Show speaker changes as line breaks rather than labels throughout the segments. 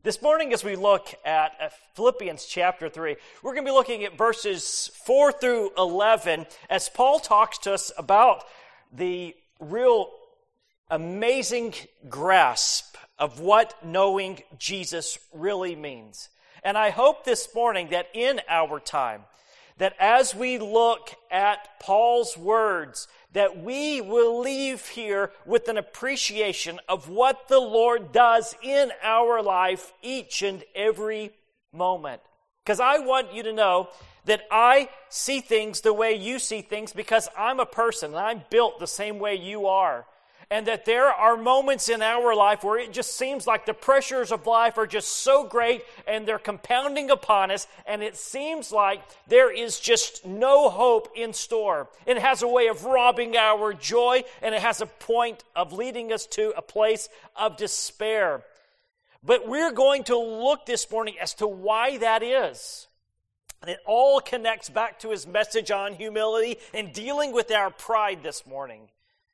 This morning, as we look at Philippians chapter 3, we're going to be looking at verses 4 through 11 as Paul talks to us about the real amazing grasp of what knowing Jesus really means. And I hope this morning that in our time, that as we look at Paul's words, that we will leave here with an appreciation of what the Lord does in our life each and every moment. Because I want you to know that I see things the way you see things because I'm a person and I'm built the same way you are. And that there are moments in our life where it just seems like the pressures of life are just so great and they're compounding upon us, and it seems like there is just no hope in store. It has a way of robbing our joy, and it has a point of leading us to a place of despair. But we're going to look this morning as to why that is. And it all connects back to his message on humility and dealing with our pride this morning,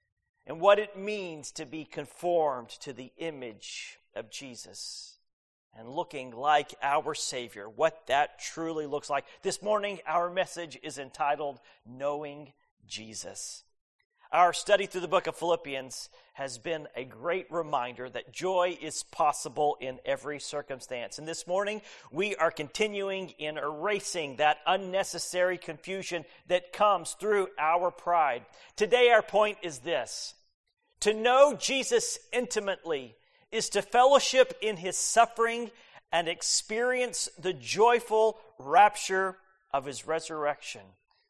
and what it means to be conformed to the image of Jesus and looking like our Savior, what that truly looks like. This morning, our message is entitled, Knowing Jesus. Our study through the book of Philippians has been a great reminder that joy is possible in every circumstance. And this morning, we are continuing in erasing that unnecessary confusion that comes through our pride. Today, our point is this. To know Jesus intimately is to fellowship in his suffering and experience the joyful rapture of his resurrection.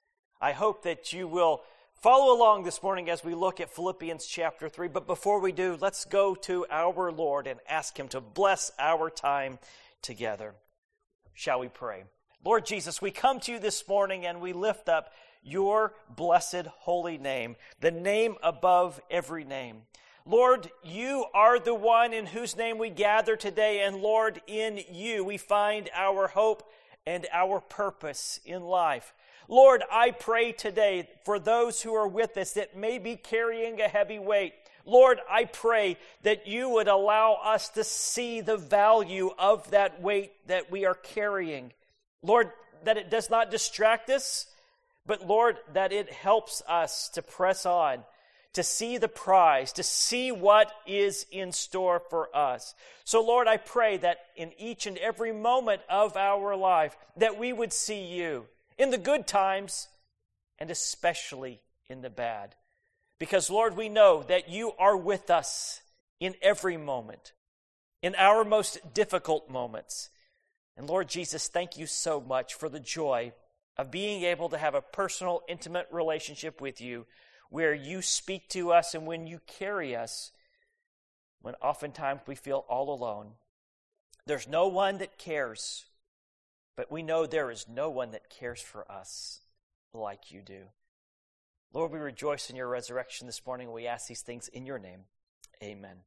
I hope that you will follow along this morning as we look at Philippians chapter 3. But before we do, let's go to our Lord and ask him to bless our time together. Shall we pray? Lord Jesus, we come to you this morning and we lift up your blessed holy name, the name above every name. Lord, you are the one in whose name we gather today, and Lord, in you we find our hope and our purpose in life. Lord, I pray today for those who are with us that may be carrying a heavy weight. Lord, I pray that you would allow us to see the value of that weight that we are carrying. Lord, that it does not distract us, but Lord, that it helps us to press on, to see the prize, to see what is in store for us. So Lord, I pray that in each and every moment of our life, that we would see you in the good times and especially in the bad. Because Lord, we know that you are with us in every moment, in our most difficult moments. And Lord Jesus, thank you so much for the joy of being able to have a personal, intimate relationship with you where you speak to us and when you carry us when oftentimes we feel all alone. There's no one that cares, but we know there is no one that cares for us like you do. Lord, we rejoice in your resurrection this morning. We ask these things in your name. Amen.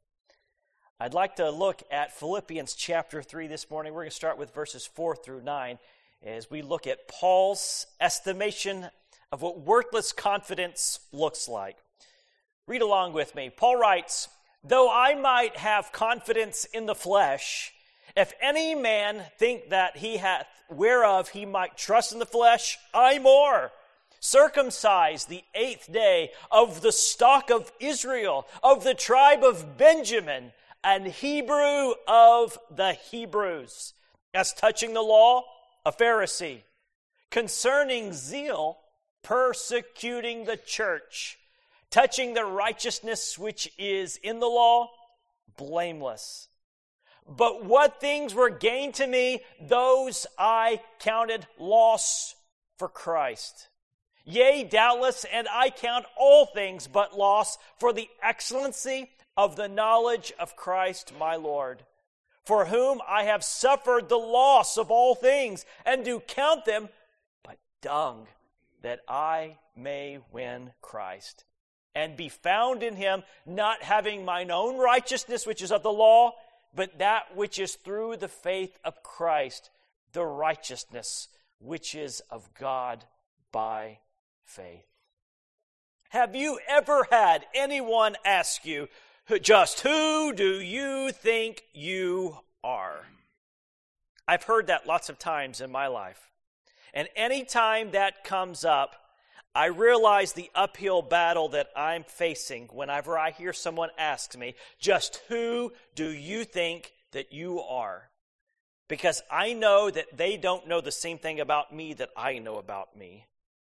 I'd like to look at Philippians chapter 3 this morning. We're going to start with verses 4 through 9. As we look at Paul's estimation of what worthless confidence looks like. Read along with me. Paul writes, "Though I might have confidence in the flesh, if any man think that he hath whereof he might trust in the flesh, I more. Circumcised the 8th day, of the stock of Israel, of the tribe of Benjamin, and Hebrew of the Hebrews. As touching the law, a Pharisee. Concerning zeal, persecuting the church. Touching the righteousness which is in the law, blameless. But what things were gained to me, those I counted loss for Christ. Yea, doubtless, and I count all things but loss for the excellency of the knowledge of Christ my Lord, for whom I have suffered the loss of all things, and do count them but dung, that I may win Christ, and be found in him, not having mine own righteousness, which is of the law, but that which is through the faith of Christ, the righteousness which is of God by faith. Have you ever had anyone ask you, just who do you think you are? I've heard that lots of times in my life. And any time that comes up, I realize the uphill battle that I'm facing whenever I hear someone ask me, just who do you think that you are? Because I know that they don't know the same thing about me that I know about me.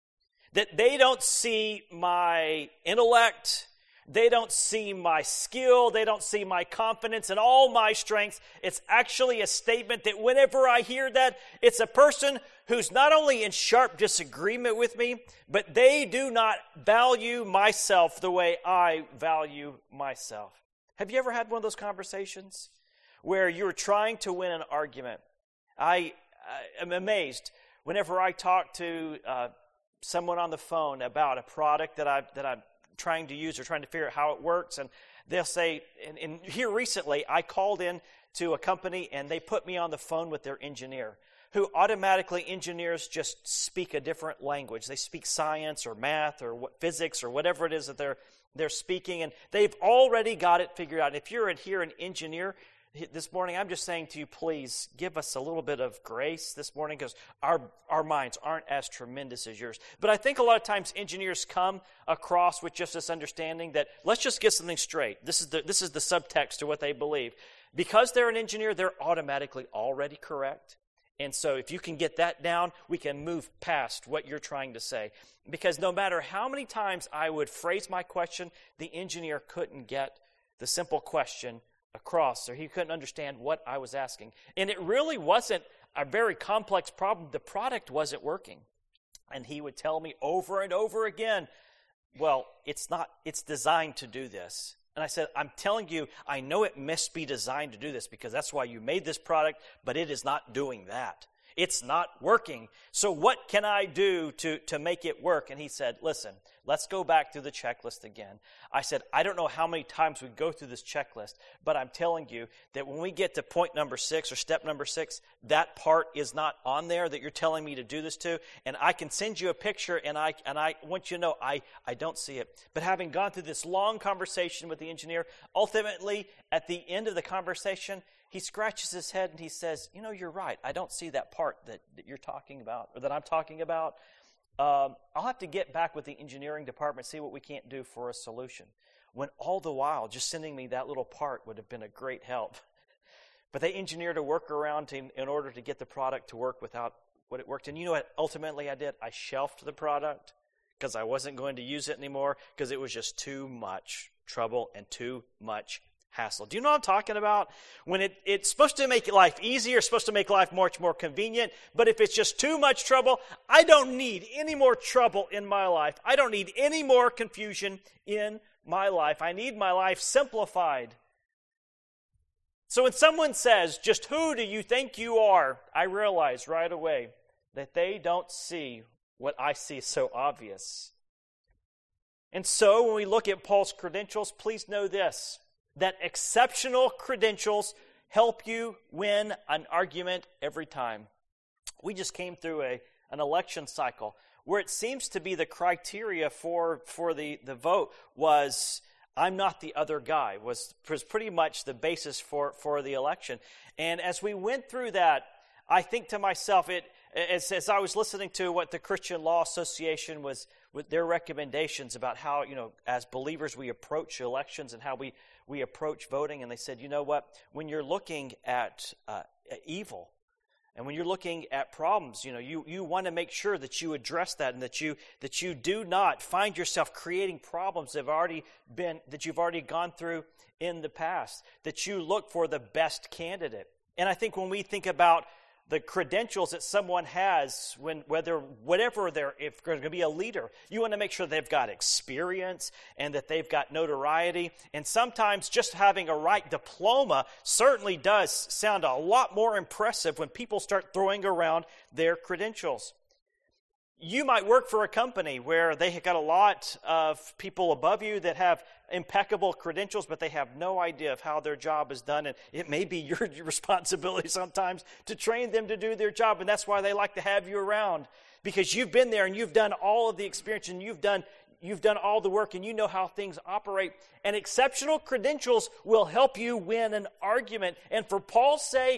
That they don't see my intellect, they don't see my skill, they don't see my confidence and all my strengths. It's actually a statement that whenever I hear that, it's a person who's not only in sharp disagreement with me, but they do not value myself the way I value myself. Have you ever had one of those conversations where you're trying to win an argument? I am amazed whenever I talk to someone on the phone about a product that I'm trying to use or trying to figure out how it works, and they'll say, and here recently I called in to a company and they put me on the phone with their engineer, who automatically, engineers just speak a different language. They speak science or math or physics or whatever it is that they're speaking, and they've already got it figured out. If you're here an engineer this morning, I'm just saying to you, please give us a little bit of grace this morning, because our minds aren't as tremendous as yours. But I think a lot of times engineers come across with just this understanding that let's just get something straight. This is the subtext to what they believe. Because they're an engineer, they're automatically already correct. And so if you can get that down, we can move past what you're trying to say. Because no matter how many times I would phrase my question, the engineer couldn't get the simple question across, or he couldn't understand what I was asking. And it really wasn't a very complex problem. The product wasn't working. And he would tell me over and over again, well, it's designed to do this. And I said, I'm telling you, I know it must be designed to do this because that's why you made this product, but it is not doing that. It's not working. So what can I do to make it work? And he said, listen, let's go back through the checklist again. I said, I don't know how many times we go through this checklist, but I'm telling you that when we get to point number 6 or step number 6, that part is not on there that you're telling me to do this to. And I can send you a picture, and I want you to know I don't see it. But having gone through this long conversation with the engineer, ultimately at the end of the conversation, he scratches his head and he says, you're right. I don't see that part that you're talking about or that I'm talking about. I'll have to get back with the engineering department, see what we can't do for a solution. When all the while, just sending me that little part would have been a great help. But they engineered a workaround in order to get the product to work without what it worked. And you know what ultimately I did? I shelved the product because I wasn't going to use it anymore because it was just too much trouble and too much hassle. Do you know what I'm talking about? When it's supposed to make life easier, it's supposed to make life much more convenient, but if it's just too much trouble, I don't need any more trouble in my life. I don't need any more confusion in my life. I need my life simplified. So when someone says, just who do you think you are? I realize right away that they don't see what I see so obvious. And so when we look at Paul's credentials, please know this, that exceptional credentials help you win an argument every time. We just came through an election cycle where it seems to be the criteria for the vote was I'm not the other guy, was pretty much the basis for the election. And as we went through that, I think to myself, as I was listening to what the Christian Law Association was, with their recommendations about how, as believers we approach elections and how we approach voting, and they said, you know what, when you're looking at evil and when you're looking at problems, you want to make sure that you address that and that you do not find yourself creating problems that you've already gone through in the past, that you look for the best candidate. And I think when we think about the credentials that someone has, if they're going to be a leader, you want to make sure they've got experience and that they've got notoriety. And sometimes just having a right diploma certainly does sound a lot more impressive when people start throwing around their credentials. You might work for a company where they have got a lot of people above you that have impeccable credentials, but they have no idea of how their job is done. And it may be your responsibility sometimes to train them to do their job. And that's why they like to have you around, because you've been there and you've done all of the experience and you've done all the work and you know how things operate. And exceptional credentials will help you win an argument. And for Paul's sake,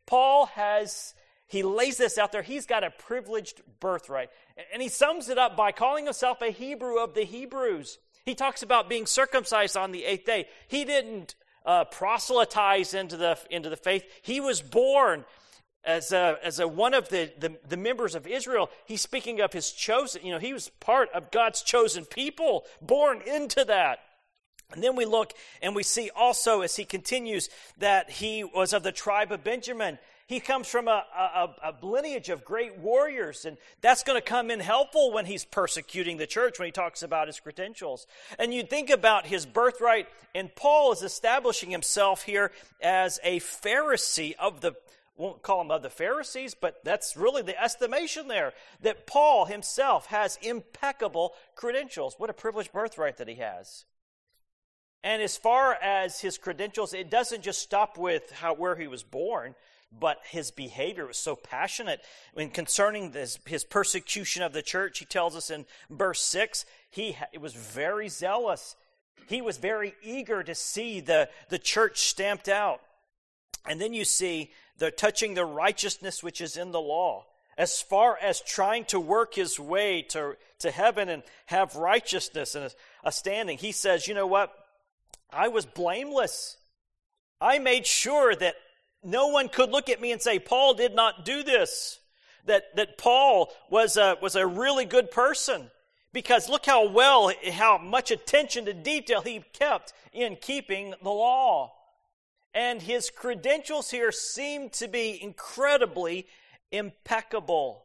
Paul he lays this out there. He's got a privileged birthright. And he sums it up by calling himself a Hebrew of the Hebrews. He talks about being circumcised on the 8th day. He didn't proselytize into the faith. He was born as one of the members of Israel. He's speaking of his chosen. He was part of God's chosen people, born into that. And then we look and we see also, as he continues, that he was of the tribe of Benjamin. He comes from a lineage of great warriors, and that's going to come in helpful when he's persecuting the church, when he talks about his credentials. And you think about his birthright, and Paul is establishing himself here as a Pharisee won't call him of the Pharisees, but that's really the estimation there, that Paul himself has impeccable credentials. What a privileged birthright that he has. And as far as his credentials, it doesn't just stop with where he was born, but his behavior was so passionate. Concerning his persecution of the church, he tells us in verse 6, he was very zealous. He was very eager to see the church stamped out. And then you see touching the righteousness which is in the law. As far as trying to work his way to heaven and have righteousness and a standing, he says, you know what? I was blameless. I made sure that no one could look at me and say, Paul did not do this. That Paul was a really good person. Because look how much attention to detail he kept in keeping the law. And his credentials here seem to be incredibly impeccable.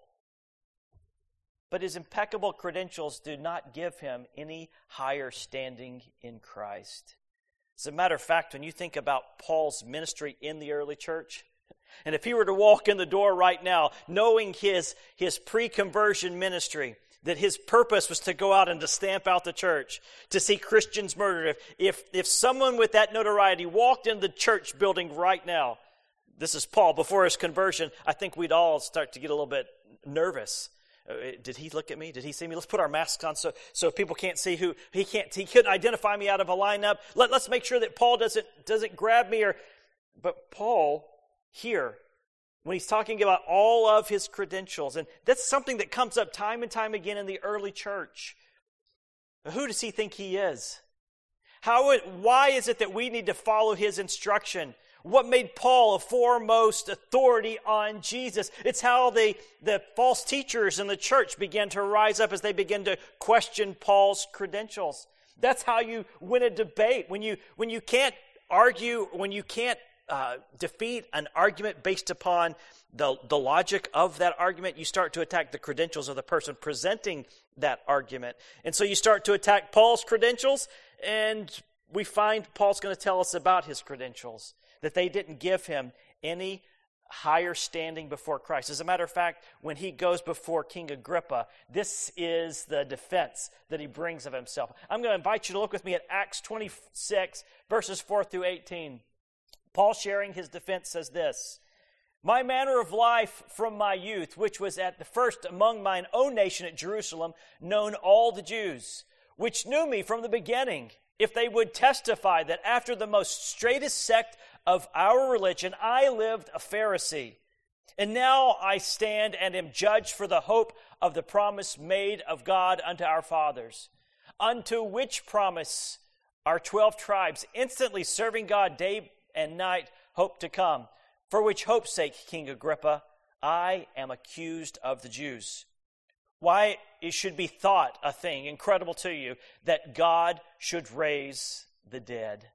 But his impeccable credentials do not give him any higher standing in Christ. As a matter of fact, when you think about Paul's ministry in the early church, and if he were to walk in the door right now, knowing his pre-conversion ministry, that his purpose was to go out and to stamp out the church, to see Christians murdered. If someone with that notoriety walked in the church building right now, this is Paul before his conversion, I think we'd all start to get a little bit nervous. Did he look at me? Did he see me? Let's put our masks on so people can't see who he couldn't identify me out of a lineup. Let's make sure that Paul doesn't grab me. But Paul here, when he's talking about all of his credentials, and that's something that comes up time and time again in the early church. Who does he think he is? Why is it that we need to follow his instruction? What made Paul a foremost authority on Jesus? It's how the false teachers in the church began to rise up as they began to question Paul's credentials. That's how you win a debate. When you can't argue, when you can't defeat an argument based upon the logic of that argument, you start to attack the credentials of the person presenting that argument. And so you start to attack Paul's credentials, and we find Paul's going to tell us about his credentials, that they didn't give him any higher standing before Christ. As a matter of fact, when he goes before King Agrippa, this is the defense that he brings of himself. I'm going to invite you to look with me at Acts 26, verses 4 through 18. Paul, sharing his defense, says this: "My manner of life from my youth, which was at the first among mine own nation at Jerusalem, known all the Jews, which knew me from the beginning, if they would testify that after the most straightest sect of our religion, I lived a Pharisee. And now I stand and am judged for the hope of the promise made of God unto our fathers, unto which promise our 12 tribes, instantly serving God day and night, hope to come. For which hope's sake, King Agrippa, I am accused of the Jews. Why it should be thought a thing incredible to you that God should raise the dead.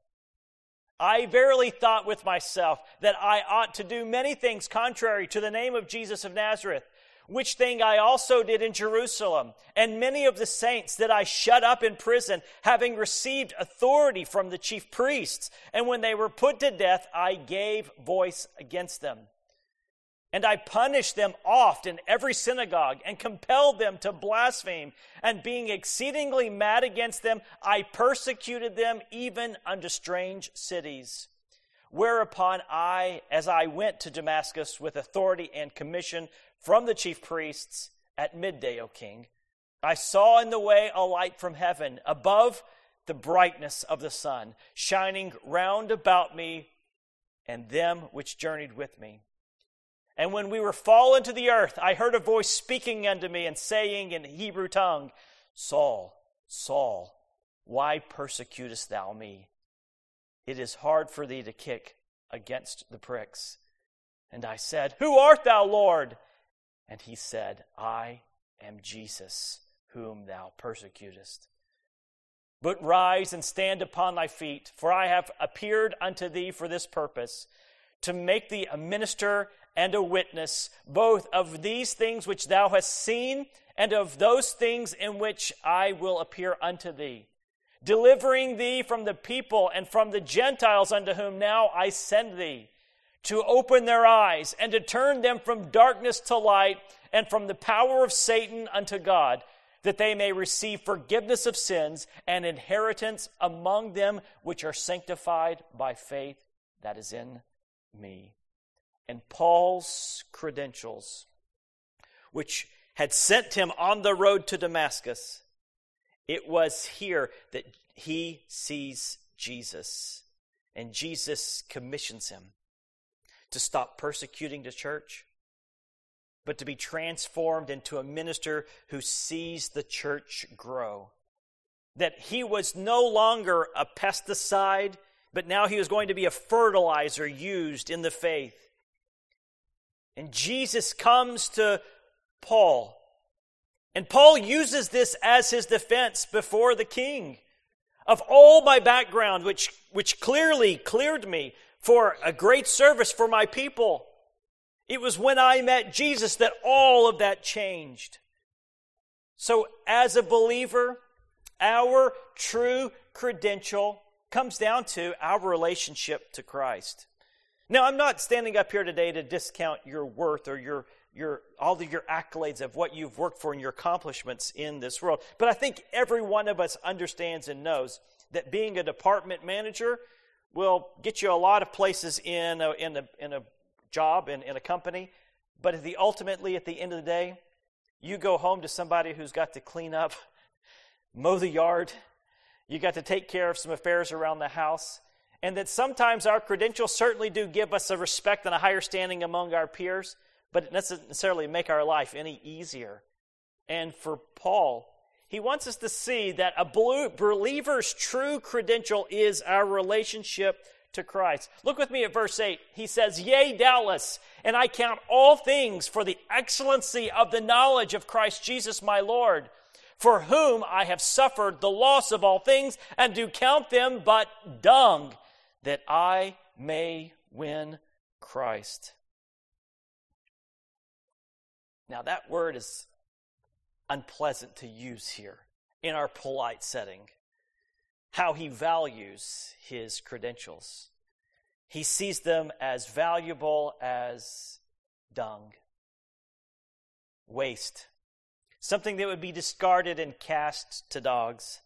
I verily thought with myself that I ought to do many things contrary to the name of Jesus of Nazareth, which thing I also did in Jerusalem, and many of the saints that I shut up in prison, having received authority from the chief priests. And when they were put to death, I gave voice against them. And I punished them oft in every synagogue, and compelled them to blaspheme. And being exceedingly mad against them, I persecuted them even unto strange cities. Whereupon I, as I went to Damascus with authority and commission from the chief priests at midday, O king, I saw in the way a light from heaven, above the brightness of the sun, shining round about me and them which journeyed with me. And when we were fallen to the earth, I heard a voice speaking unto me and saying in Hebrew tongue, Saul, Saul, why persecutest thou me? It is hard for thee to kick against the pricks. And I said, Who art thou, Lord? And he said, I am Jesus, whom thou persecutest. But rise and stand upon thy feet, for I have appeared unto thee for this purpose, to make thee a minister and a witness, both of these things which thou hast seen, and of those things in which I will appear unto thee, delivering thee from the people and from the Gentiles unto whom now I send thee, to open their eyes, and to turn them from darkness to light, and from the power of Satan unto God, that they may receive forgiveness of sins and inheritance among them which are sanctified by faith that is in me. And Paul's credentials, which had sent him on the road to Damascus, it was here that he sees Jesus. And Jesus commissions him to stop persecuting the church, but to be transformed into a minister who sees the church grow. That he was no longer a pesticide, but now he was going to be a fertilizer used in the faith. And Jesus comes to Paul. And Paul uses this as his defense before the king. Of all my background, which clearly cleared me for a great service for my people, it was when I met Jesus that all of that changed. So as a believer, our true credential comes down to our relationship to Christ. Now, I'm not standing up here today to discount your worth or your all of your accolades of what you've worked for and your accomplishments in this world. But I think every one of us understands and knows that being a department manager will get you a lot of places in a job, in a company. But ultimately, at the end of the day, you go home to somebody who's got to clean up, mow the yard. You got to take care of some affairs around the house. And that sometimes our credentials certainly do give us a respect and a higher standing among our peers, but it doesn't necessarily make our life any easier. And for Paul, he wants us to see that a believer's true credential is our relationship to Christ. Look with me at verse 8. He says, Yea, doubtless, and I count all things for the excellency of the knowledge of Christ Jesus my Lord, for whom I have suffered the loss of all things, and do count them but dung, that I may win Christ. Now that word is unpleasant to use here in our polite setting. How he values his credentials. He sees them as valuable as dung, waste, something that would be discarded and cast to dogs.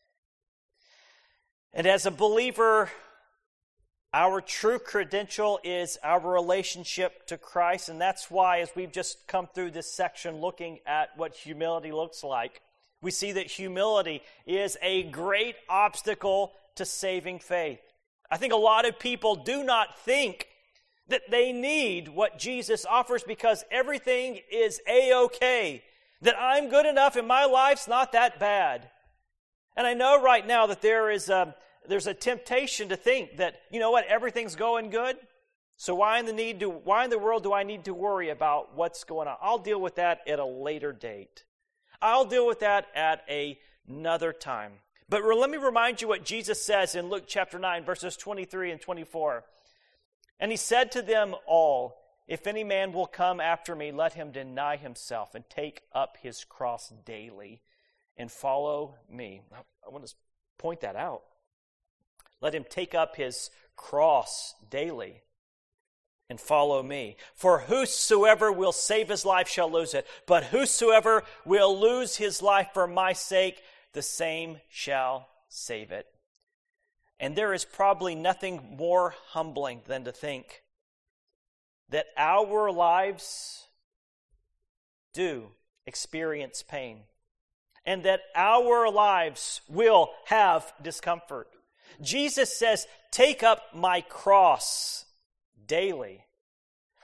And as a believer, our true credential is our relationship to Christ, and that's why, as we've just come through this section looking at what humility looks like, we see that humility is a great obstacle to saving faith. I think a lot of people do not think that they need what Jesus offers because everything is A-okay, that I'm good enough and my life's not that bad. And I know right now that there's a temptation to think that, you know what, everything's going good, so why in the world do I need to worry about what's going on? I'll deal with that at a later date. I'll deal with that at another time. But let me remind you what Jesus says in Luke chapter 9, verses 23 and 24. And he said to them all, If any man will come after me, let him deny himself and take up his cross daily and follow me. I want to point that out. Let him take up his cross daily and follow me. For whosoever will save his life shall lose it, but whosoever will lose his life for my sake, the same shall save it. And there is probably nothing more humbling than to think that our lives do experience pain, and that our lives will have discomfort. Jesus says, take up my cross daily.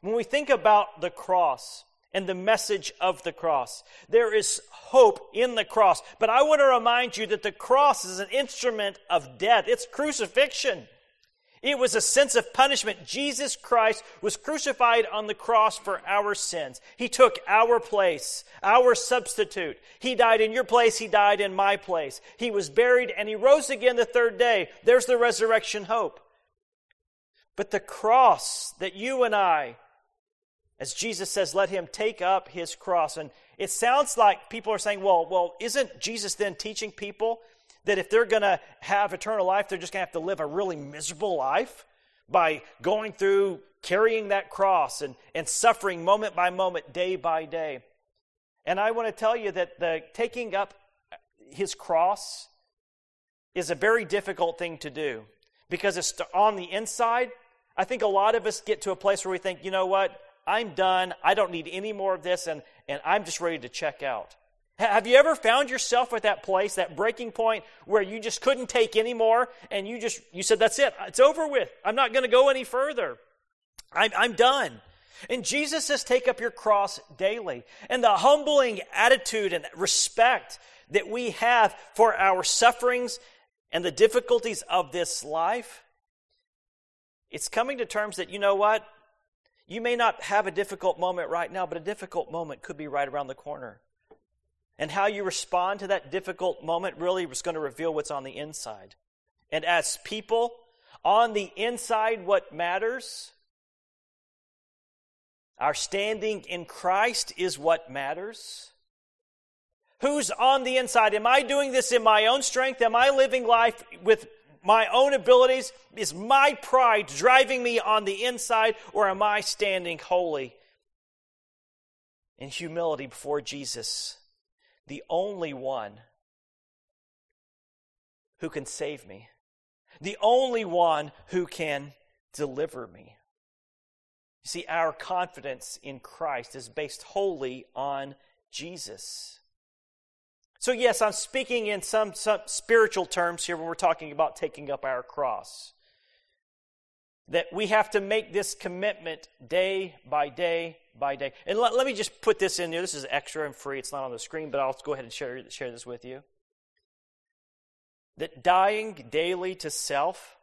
When we think about the cross and the message of the cross, there is hope in the cross. But I want to remind you that the cross is an instrument of death. It's crucifixion. It was a sense of punishment. Jesus Christ was crucified on the cross for our sins. He took our place, our substitute. He died in your place. He died in my place. He was buried and he rose again the third day. There's the resurrection hope. But the cross that you and I, as Jesus says, let him take up his cross. And it sounds like people are saying, well, isn't Jesus then teaching people that if they're going to have eternal life, they're just going to have to live a really miserable life by going through carrying that cross and suffering moment by moment, day by day? And I want to tell you that the taking up his cross is a very difficult thing to do because it's on the inside. I think a lot of us get to a place where we think, you know what, I'm done. I don't need any more of this, and I'm just ready to check out. Have you ever found yourself at that place, that breaking point where you just couldn't take any more and you said, that's it. It's over with. I'm not going to go any further. I'm done. And Jesus says, take up your cross daily. And the humbling attitude and respect that we have for our sufferings and the difficulties of this life, it's coming to terms that, you know what? You may not have a difficult moment right now, but a difficult moment could be right around the corner. And how you respond to that difficult moment really is going to reveal what's on the inside. And as people, on the inside, what matters? Our standing in Christ is what matters. Who's on the inside? Am I doing this in my own strength? Am I living life with my own abilities? Is my pride driving me on the inside, or am I standing holy in humility before Jesus, the only one who can save me, the only one who can deliver me? You see, our confidence in Christ is based wholly on Jesus. So yes, I'm speaking in some spiritual terms here when we're talking about taking up our cross. That we have to make this commitment day by day by day. And let me just put this in here. This is extra and free. It's not on the screen, but I'll go ahead and share this with you. That dying daily to self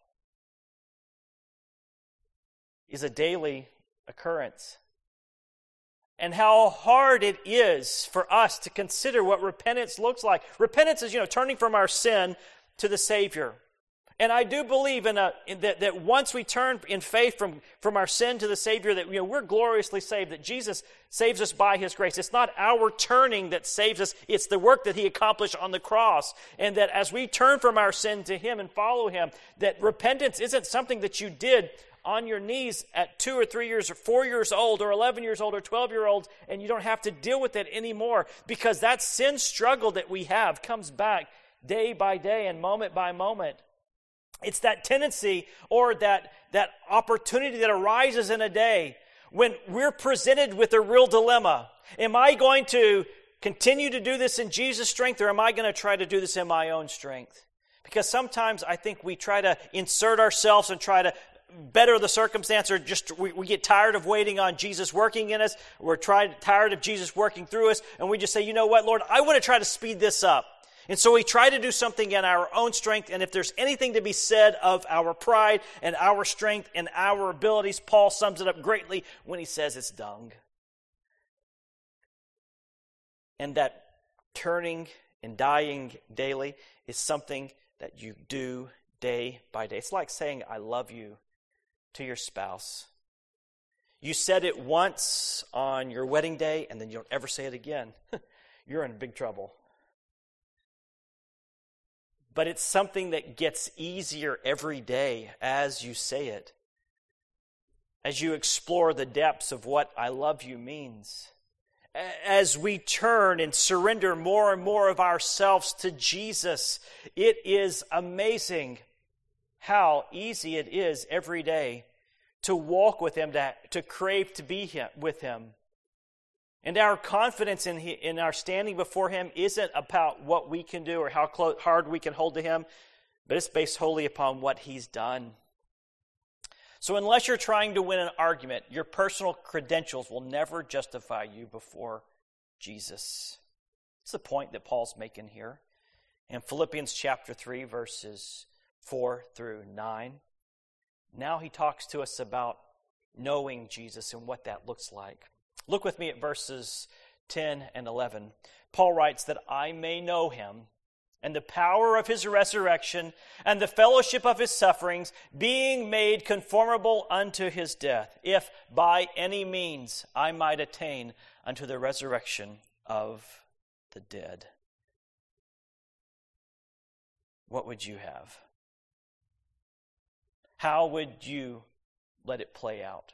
is a daily occurrence. And how hard it is for us to consider what repentance looks like. Repentance is, turning from our sin to the Savior. And I do believe that once we turn in faith from our sin to the Savior, that we're gloriously saved, that Jesus saves us by His grace. It's not our turning that saves us, it's the work that He accomplished on the cross. And that as we turn from our sin to Him and follow Him, that repentance isn't something that you did on your knees at 2 or 3 years or 4 years old or 11 years old or 12 years old, and you don't have to deal with it anymore, because that sin struggle that we have comes back day by day and moment by moment. It's that tendency or that opportunity that arises in a day when we're presented with a real dilemma. Am I going to continue to do this in Jesus' strength, or am I going to try to do this in my own strength? Because sometimes I think we try to insert ourselves and try to better the circumstance, or just we get tired of waiting on Jesus working in us. We're tired of Jesus working through us, and we just say, you know what, Lord, I want to try to speed this up. And so we try to do something in our own strength, and if there's anything to be said of our pride and our strength and our abilities, Paul sums it up greatly when he says it's dung. And that turning and dying daily is something that you do day by day. It's like saying, I love you to your spouse. You said it once on your wedding day, and then you don't ever say it again. You're in big trouble. But it's something that gets easier every day as you say it, as you explore the depths of what I love you means. As we turn and surrender more and more of ourselves to Jesus, it is amazing how easy it is every day to walk with Him, to crave to be with Him. And our confidence in our standing before Him isn't about what we can do or how hard we can hold to Him, but it's based wholly upon what He's done. So unless you're trying to win an argument, your personal credentials will never justify you before Jesus. That's the point that Paul's making here. In Philippians chapter 3, verses 4 through 9, now he talks to us about knowing Jesus and what that looks like. Look with me at verses 10 and 11. Paul writes that I may know him and the power of his resurrection and the fellowship of his sufferings, being made conformable unto his death, if by any means I might attain unto the resurrection of the dead. What would you have? How would you let it play out?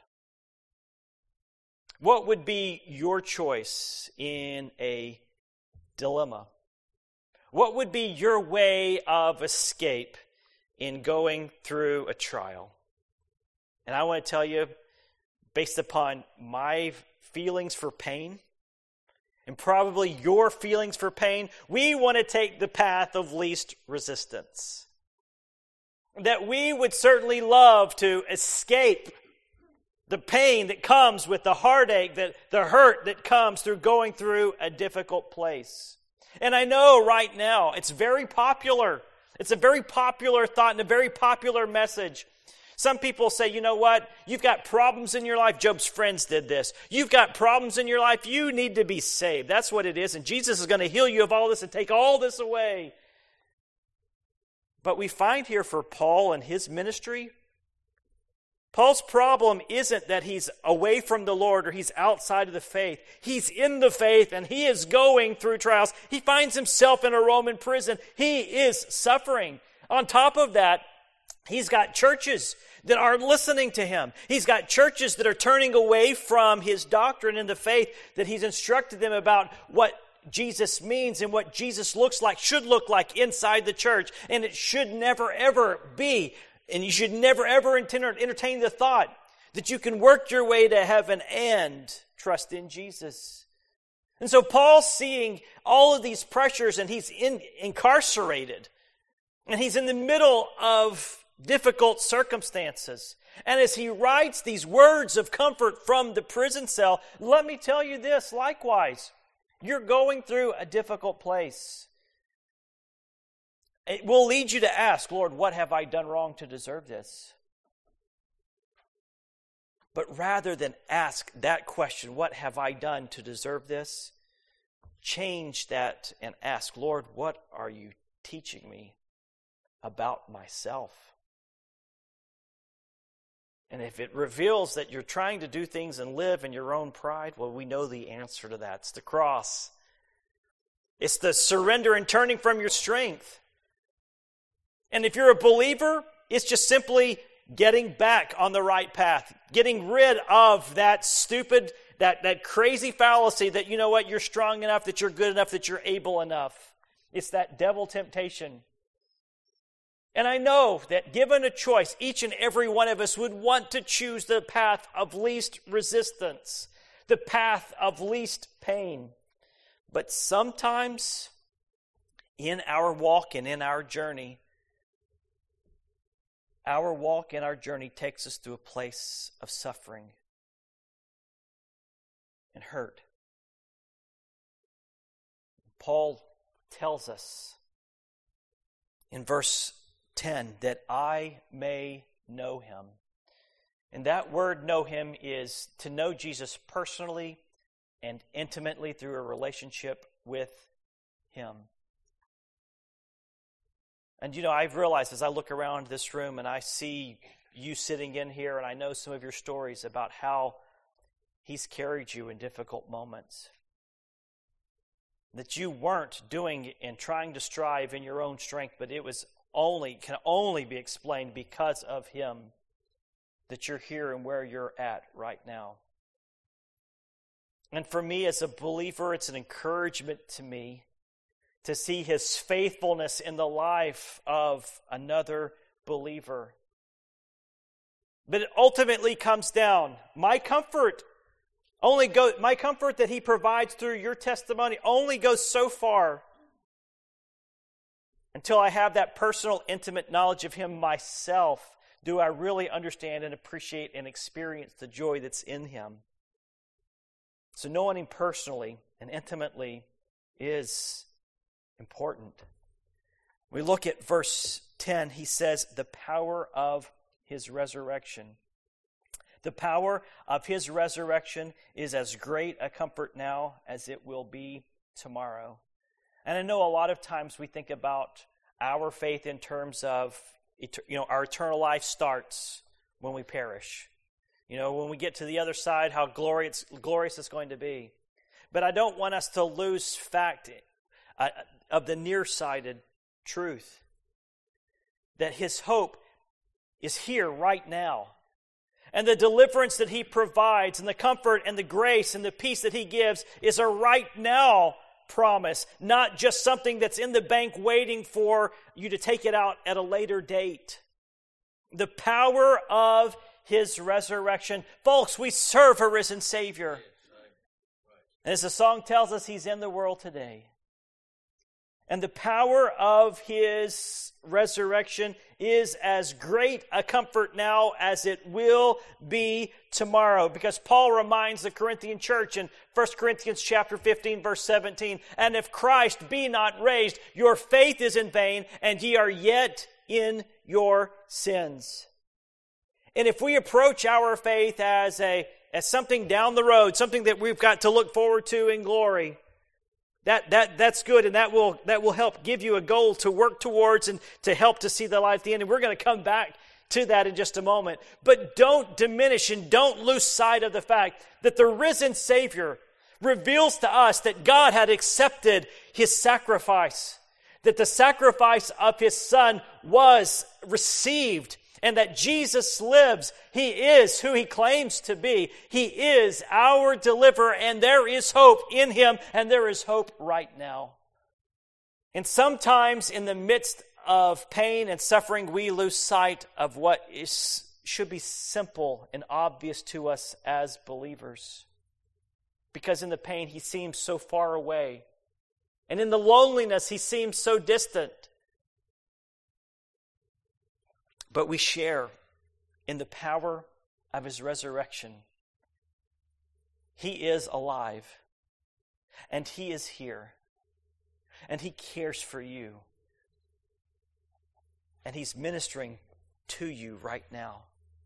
What would be your choice in a dilemma? What would be your way of escape in going through a trial? And I want to tell you, based upon my feelings for pain, and probably your feelings for pain, we want to take the path of least resistance. That we would certainly love to escape the pain that comes with the heartache, the hurt that comes through going through a difficult place. And I know right now it's very popular. It's a very popular thought and a very popular message. Some people say, you know what? You've got problems in your life. Job's friends did this. You've got problems in your life. You need to be saved. That's what it is. And Jesus is going to heal you of all this and take all this away. But we find here for Paul and his ministry, Paul's problem isn't that he's away from the Lord or he's outside of the faith. He's in the faith and he is going through trials. He finds himself in a Roman prison. He is suffering. On top of that, he's got churches that aren't listening to him. He's got churches that are turning away from his doctrine and the faith that he's instructed them about what Jesus means and what Jesus looks like, should look like inside the church. And it should never, ever be. And you should never, ever entertain the thought that you can work your way to heaven and trust in Jesus. And so Paul's seeing all of these pressures and he's incarcerated. And he's in the middle of difficult circumstances. And as he writes these words of comfort from the prison cell, let me tell you this, likewise, you're going through a difficult place. It will lead you to ask, Lord, what have I done wrong to deserve this? But rather than ask that question, what have I done to deserve this? Change that and ask, Lord, what are you teaching me about myself? And if it reveals that you're trying to do things and live in your own pride, well, we know the answer to that. It's the cross. It's the surrender and turning from your strength. And if you're a believer, it's just simply getting back on the right path, getting rid of that stupid, that crazy fallacy that, you know what, you're strong enough, that you're good enough, that you're able enough. It's that devil temptation. And I know that given a choice, each and every one of us would want to choose the path of least resistance, the path of least pain. But sometimes in our walk and in our journey, takes us to a place of suffering and hurt. Paul tells us in verse 10 that I may know him. And that word know him is to know Jesus personally and intimately through a relationship with him. And you know, I've realized as I look around this room and I see you sitting in here and I know some of your stories about how he's carried you in difficult moments. That you weren't doing and trying to strive in your own strength, but it can only be explained because of him that you're here and where you're at right now. And for me as a believer, it's an encouragement to me to see his faithfulness in the life of another believer. But it ultimately comes down, my comfort that he provides through your testimony only goes so far until I have that personal, intimate knowledge of him myself, Do I really understand and appreciate and experience the joy that's in him? So knowing him personally and intimately is important. We look at verse 10. He says, the power of his resurrection. The power of his resurrection is as great a comfort now as it will be tomorrow. And I know a lot of times we think about our faith in terms of, our eternal life starts when we perish. When we get to the other side, how glorious it's going to be. But I don't want us to lose fact of the nearsighted truth that his hope is here right now. And the deliverance that he provides and the comfort and the grace and the peace that he gives is a right now promise, not just something that's in the bank waiting for you to take it out at a later date. The power of his resurrection. Folks, we serve a risen Savior. And as the song tells us, he's in the world today. And the power of his resurrection is as great a comfort now as it will be tomorrow. Because Paul reminds the Corinthian church in 1 Corinthians chapter 15, verse 17, and if Christ be not raised, your faith is in vain, and ye are yet in your sins. And if we approach our faith as something down the road, something that we've got to look forward to in glory, that's good, and that will help give you a goal to work towards and to help to see the light at the end. And we're going to come back to that in just a moment. But don't diminish and don't lose sight of the fact that the risen Savior reveals to us that God had accepted his sacrifice, that the sacrifice of his Son was received, and that Jesus lives. He is who he claims to be. He is our deliverer, and there is hope in him, and there is hope right now. And sometimes in the midst of pain and suffering, we lose sight of what should be simple and obvious to us as believers. Because in the pain, he seems so far away. And in the loneliness, he seems so distant. But we share in the power of his resurrection. He is alive, and he is here, and he cares for you, and he's ministering to you right now.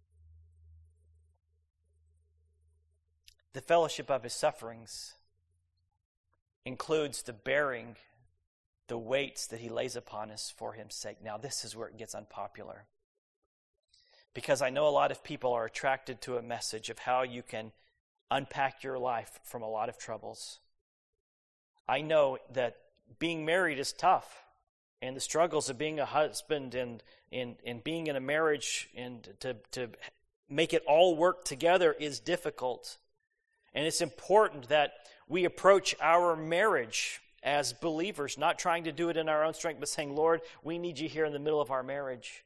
The fellowship of his sufferings includes the bearing the weights that he lays upon us for his sake. Now, this is where it gets unpopular. Because I know a lot of people are attracted to a message of how you can unpack your life from a lot of troubles. I know that being married is tough, and the struggles of being a husband and being in a marriage and to make it all work together is difficult. And it's important that we approach our marriage as believers, not trying to do it in our own strength, but saying, Lord, we need you here in the middle of our marriage.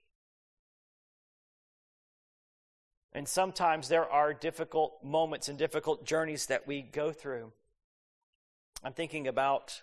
And sometimes there are difficult moments and difficult journeys that we go through. I'm thinking about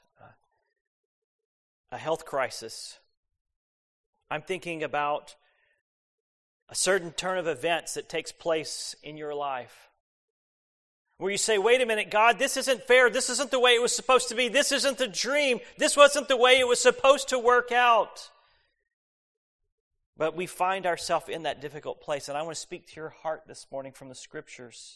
a health crisis. I'm thinking about a certain turn of events that takes place in your life, where you say, wait a minute, God, this isn't fair. This isn't the way it was supposed to be. This isn't the dream. This wasn't the way it was supposed to work out. But we find ourselves in that difficult place. And I want to speak to your heart this morning from the Scriptures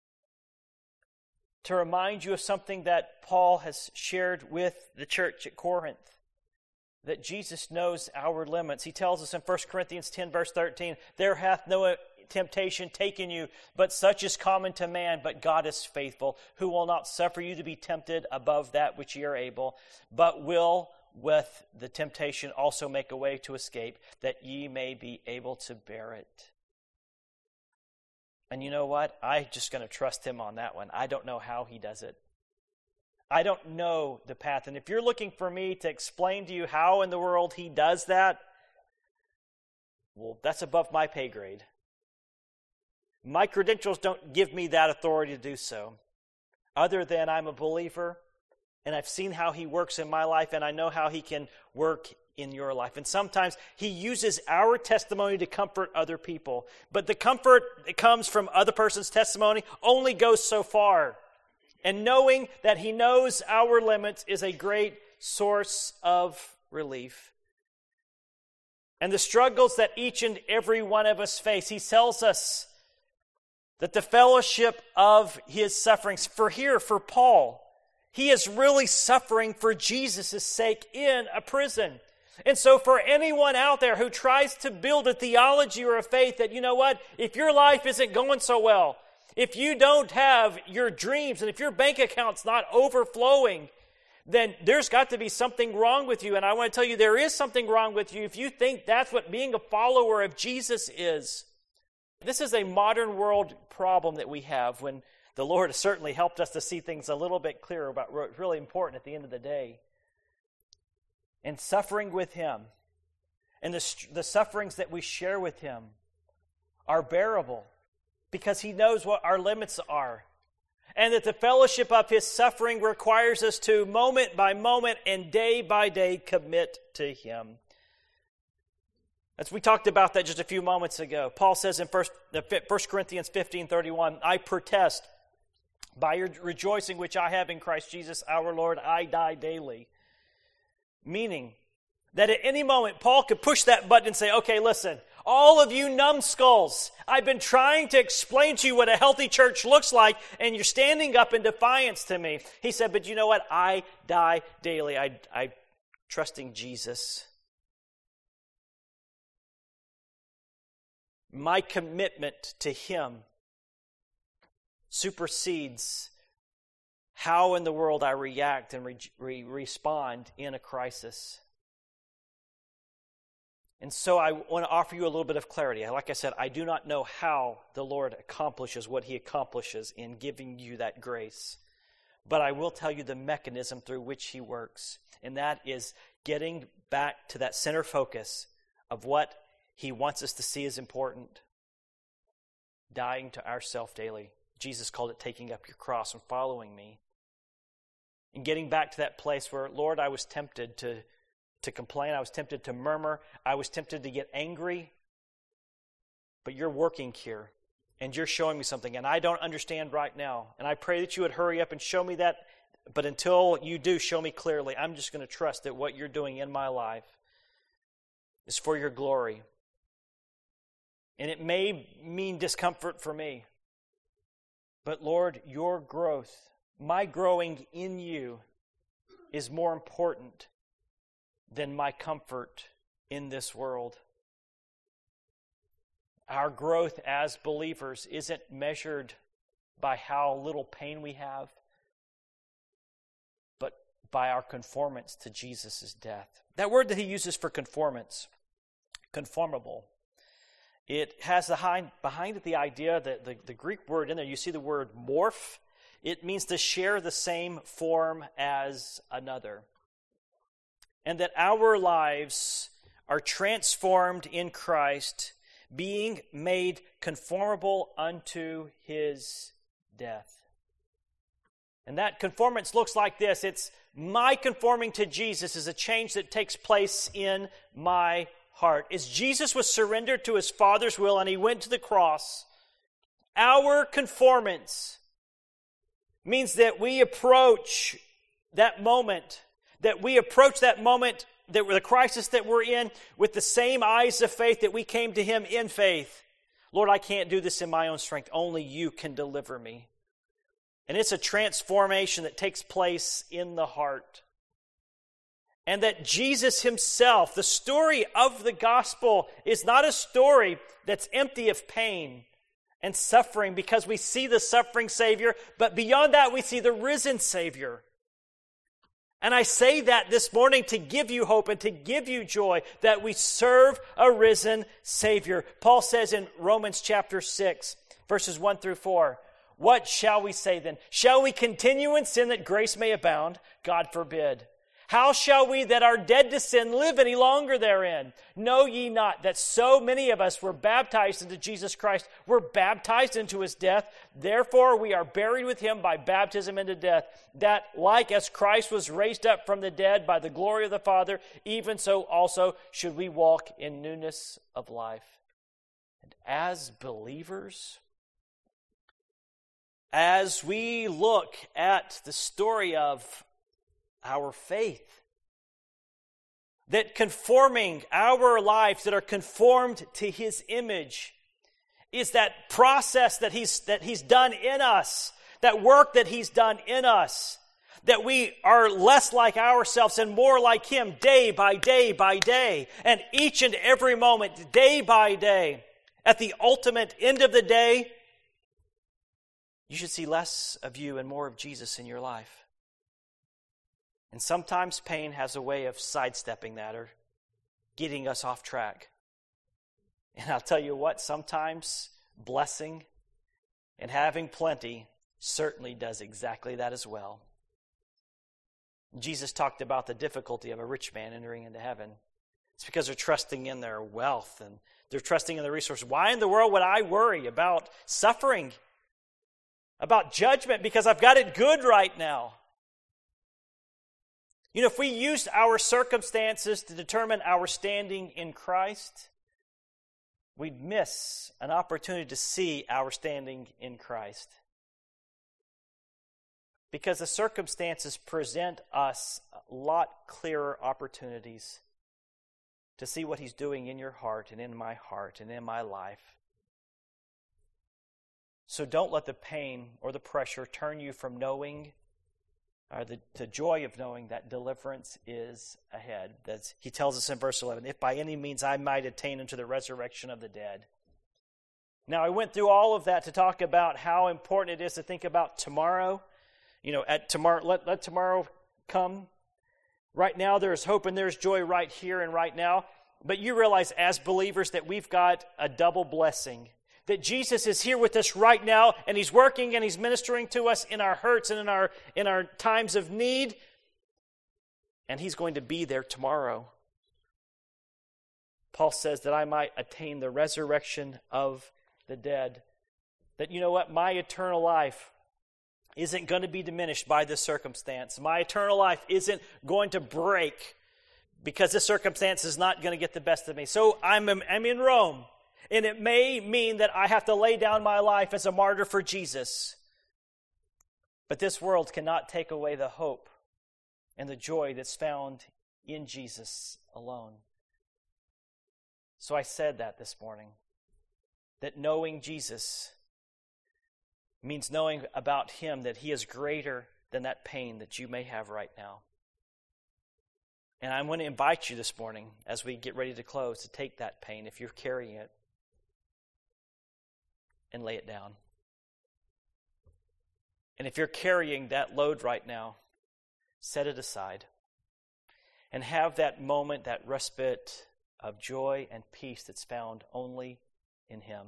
to remind you of something that Paul has shared with the church at Corinth, that Jesus knows our limits. He tells us in 1 Corinthians 10, verse 13, there hath no temptation taken you, but such is common to man, but God is faithful, who will not suffer you to be tempted above that which ye are able, but will with the temptation also make a way to escape, that ye may be able to bear it. And you know what? I'm just going to trust him on that one. I don't know how he does it. I don't know the path. And if you're looking for me to explain to you how in the world he does that, well, that's above my pay grade. My credentials don't give me that authority to do so, other than I'm a believer, and I've seen how he works in my life, and I know how he can work in your life. And sometimes he uses our testimony to comfort other people. But the comfort that comes from other person's testimony only goes so far. And knowing that he knows our limits is a great source of relief. And the struggles that each and every one of us face, he tells us that the fellowship of his sufferings, for Paul, he is really suffering for Jesus' sake in a prison. And so for anyone out there who tries to build a theology or a faith that, you know what, if your life isn't going so well, if you don't have your dreams, and if your bank account's not overflowing, then there's got to be something wrong with you. And I want to tell you, there is something wrong with you if you think that's what being a follower of Jesus is. This is a modern world problem that we have, when the Lord has certainly helped us to see things a little bit clearer about what's really important at the end of the day. And suffering with him, and the sufferings that we share with him are bearable because he knows what our limits are. And that the fellowship of his suffering requires us to, moment by moment and day by day, commit to him. As we talked about that just a few moments ago, Paul says in 1 Corinthians 15:31, I protest, by your rejoicing which I have in Christ Jesus our Lord, I die daily. Meaning that at any moment, Paul could push that button and say, okay, listen, all of you numbskulls, I've been trying to explain to you what a healthy church looks like, and you're standing up in defiance to me. He said, but you know what? I die daily. I trusting Jesus. My commitment to him supersedes how in the world I react and respond in a crisis. And so I want to offer you a little bit of clarity. Like I said, I do not know how the Lord accomplishes what he accomplishes in giving you that grace. But I will tell you the mechanism through which he works. And that is getting back to that center focus of what he wants us to see as important. Dying to ourself daily. Jesus called it taking up your cross and following me. And getting back to that place where, Lord, I was tempted to complain. I was tempted to murmur. I was tempted to get angry. But you're working here. And you're showing me something. And I don't understand right now. And I pray that you would hurry up and show me that. But until you do show me clearly, I'm just going to trust that what you're doing in my life is for your glory. And it may mean discomfort for me. But Lord, your growth, my growing in you, is more important than my comfort in this world. Our growth as believers isn't measured by how little pain we have, but by our conformance to Jesus' death. That word that he uses for conformance, conformable, it has behind it the idea that the Greek word in there, you see the word morph. It means to share the same form as another. And that our lives are transformed in Christ, being made conformable unto his death. And that conformance looks like this. It's my conforming to Jesus is a change that takes place in my heart. As Jesus was surrendered to his Father's will and he went to the cross, our conformance means that we approach that moment, that the crisis that we're in, with the same eyes of faith that we came to him in faith. Lord, I can't do this in my own strength. Only you can deliver me. And it's a transformation that takes place in the heart. And that Jesus himself, the story of the gospel, is not a story that's empty of pain and suffering, because we see the suffering Savior, but beyond that we see the risen Savior. And I say that this morning to give you hope and to give you joy that we serve a risen Savior. Paul says in Romans chapter 6, verses 1 through 4, what shall we say then? Shall we continue in sin that grace may abound? God forbid. How shall we that are dead to sin live any longer therein? Know ye not that so many of us were baptized into Jesus Christ, were baptized into his death? Therefore we are buried with him by baptism into death, that like as Christ was raised up from the dead by the glory of the Father, even so also should we walk in newness of life. And as believers, as we look at the story of our faith, that conforming our lives that are conformed to his image is that process that he's done in us, that work that he's done in us, that we are less like ourselves and more like him day by day by day, and each and every moment, day by day. At the ultimate end of the day, you should see less of you and more of Jesus in your life. And sometimes pain has a way of sidestepping that or getting us off track. And I'll tell you what, sometimes blessing and having plenty certainly does exactly that as well. Jesus talked about the difficulty of a rich man entering into heaven. It's because they're trusting in their wealth and they're trusting in the resources. Why in the world would I worry about suffering, about judgment, because I've got it good right now? You know, if we used our circumstances to determine our standing in Christ, we'd miss an opportunity to see our standing in Christ. Because the circumstances present us a lot clearer opportunities to see what he's doing in your heart and in my heart and in my life. So don't let the pain or the pressure turn you from knowing, or the joy of knowing that deliverance is ahead. He tells us in verse 11, if by any means I might attain unto the resurrection of the dead. Now, I went through all of that to talk about how important it is to think about tomorrow. You know, at tomorrow, let tomorrow come. Right now, there's hope and there's joy right here and right now. But you realize as believers that we've got a double blessing. That Jesus is here with us right now, and he's working and he's ministering to us in our hurts and in our times of need. And he's going to be there tomorrow. Paul says that I might attain the resurrection of the dead. That, you know what, my eternal life isn't going to be diminished by this circumstance. My eternal life isn't going to break because this circumstance is not going to get the best of me. So I'm in Rome. And it may mean that I have to lay down my life as a martyr for Jesus. But this world cannot take away the hope and the joy that's found in Jesus alone. So I said that this morning, that knowing Jesus means knowing about him, that he is greater than that pain that you may have right now. And I'm going to invite you this morning, as we get ready to close, to take that pain, if you're carrying it, and lay it down. And if you're carrying that load right now, set it aside and have that moment, that respite of joy and peace that's found only in him.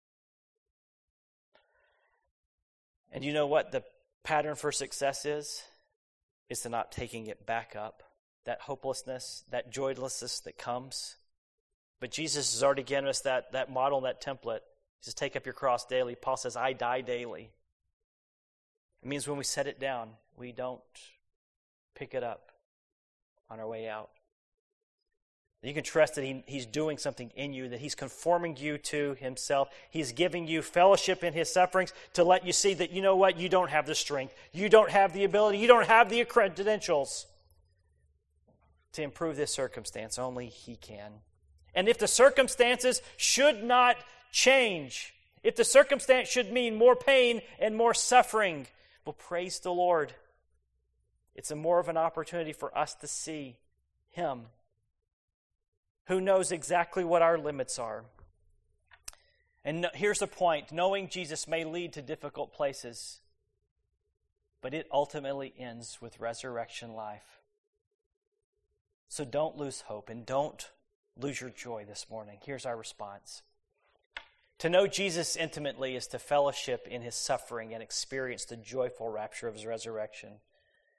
And you know what the pattern for success is? Is to not taking it back up. That hopelessness, that joylessness that comes. But Jesus has already given us that model, that template. He says, take up your cross daily. Paul says, I die daily. It means when we set it down, we don't pick it up on our way out. You can trust that he's doing something in you, that he's conforming you to himself. He's giving you fellowship in his sufferings to let you see that, you know what, you don't have the strength. You don't have the ability. You don't have the credentials to improve this circumstance. Only he can. And if the circumstances should not change, if the circumstance should mean more pain and more suffering, well, praise the Lord. It's more of an opportunity for us to see him, who knows exactly what our limits are. And here's the point. Knowing Jesus may lead to difficult places, but it ultimately ends with resurrection life. So don't lose hope and don't lose your joy this morning. Here's our response. To know Jesus intimately is to fellowship in his suffering and experience the joyful rapture of his resurrection.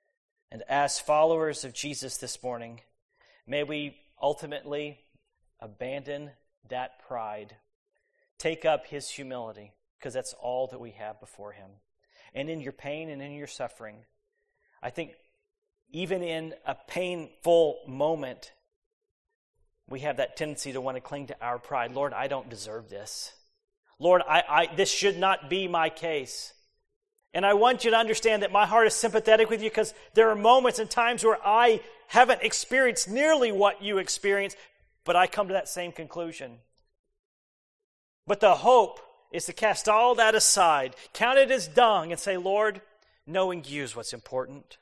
And as followers of Jesus this morning, may we ultimately abandon that pride, take up his humility, because that's all that we have before him. And in your pain and in your suffering, I think even in a painful moment, we have that tendency to want to cling to our pride. Lord, I don't deserve this. Lord, this should not be my case. And I want you to understand that my heart is sympathetic with you, because there are moments and times where I haven't experienced nearly what you experienced, but I come to that same conclusion. But the hope is to cast all that aside, count it as dung, and say, Lord, knowing you is what's important.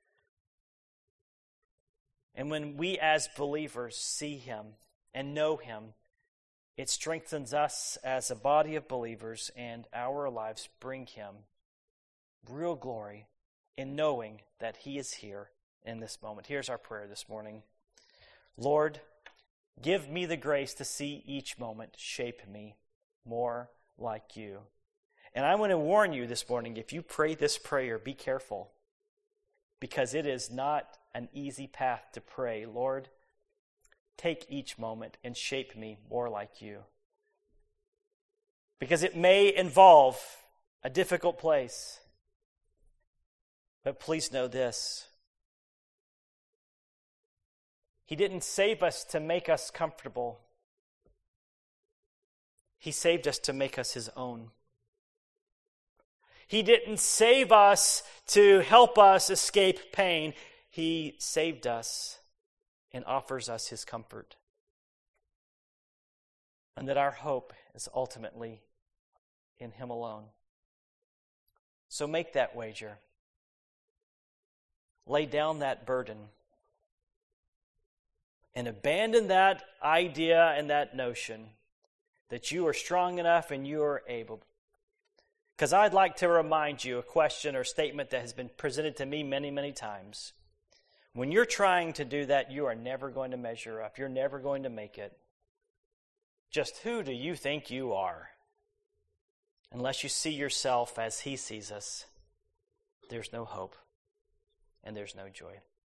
And when we as believers see him and know him, it strengthens us as a body of believers, and our lives bring him real glory in knowing that he is here in this moment. Here's our prayer this morning. Lord, give me the grace to see each moment shape me more like you. And I want to warn you this morning, if you pray this prayer, be careful, because it is not an easy path to pray. Lord, take each moment and shape me more like you. Because it may involve a difficult place. But please know this. He didn't save us to make us comfortable. He saved us to make us his own. He didn't save us to help us escape pain. He saved us and offers us his comfort. And that our hope is ultimately in him alone. So make that wager. Lay down that burden. And abandon that idea and that notion that you are strong enough and you are able. Because I'd like to remind you a question or statement that has been presented to me many, many times. When you're trying to do that, you are never going to measure up. You're never going to make it. Just who do you think you are? Unless you see yourself as he sees us, there's no hope and there's no joy.